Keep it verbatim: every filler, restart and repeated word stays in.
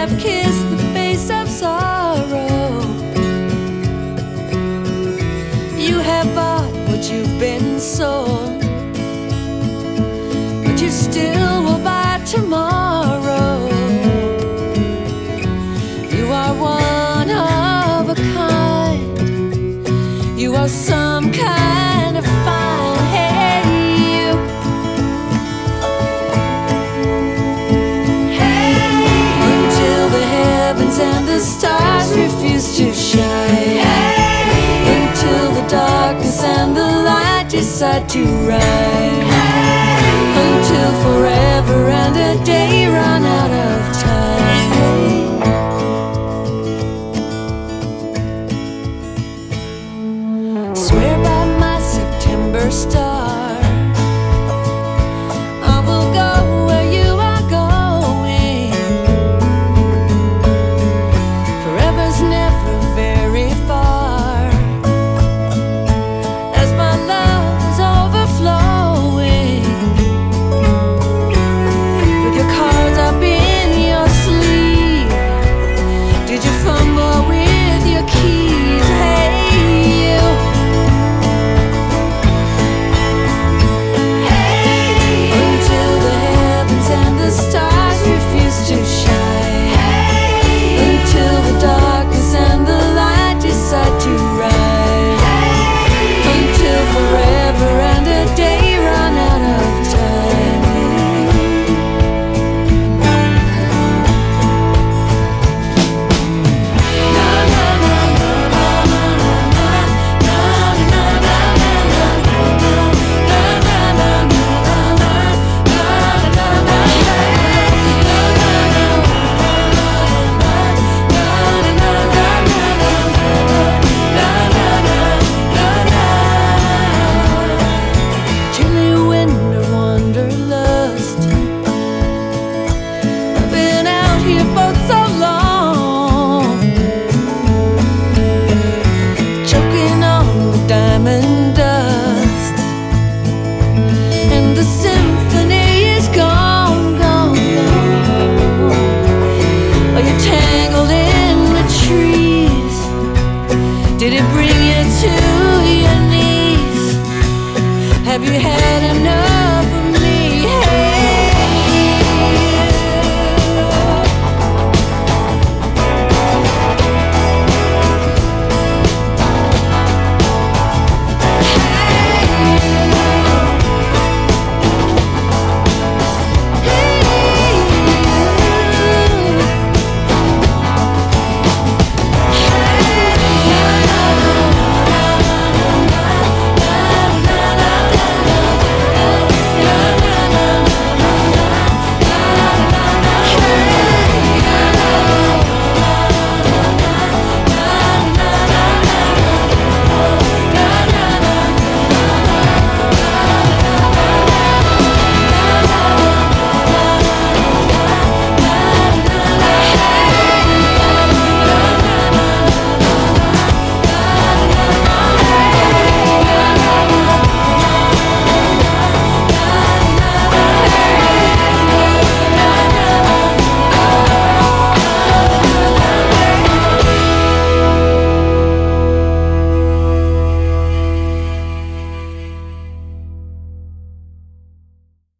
have kissed the face of sorrow. You have bought what you've been sold, but you still will buy tomorrow. You are one of a kind. You are some kind of fine. Hey, you. Hey. Until the heavens and the stars refuse to shine. Hey. Until the darkness and the light decide to rise. Hey. Until forever and a day run out of time.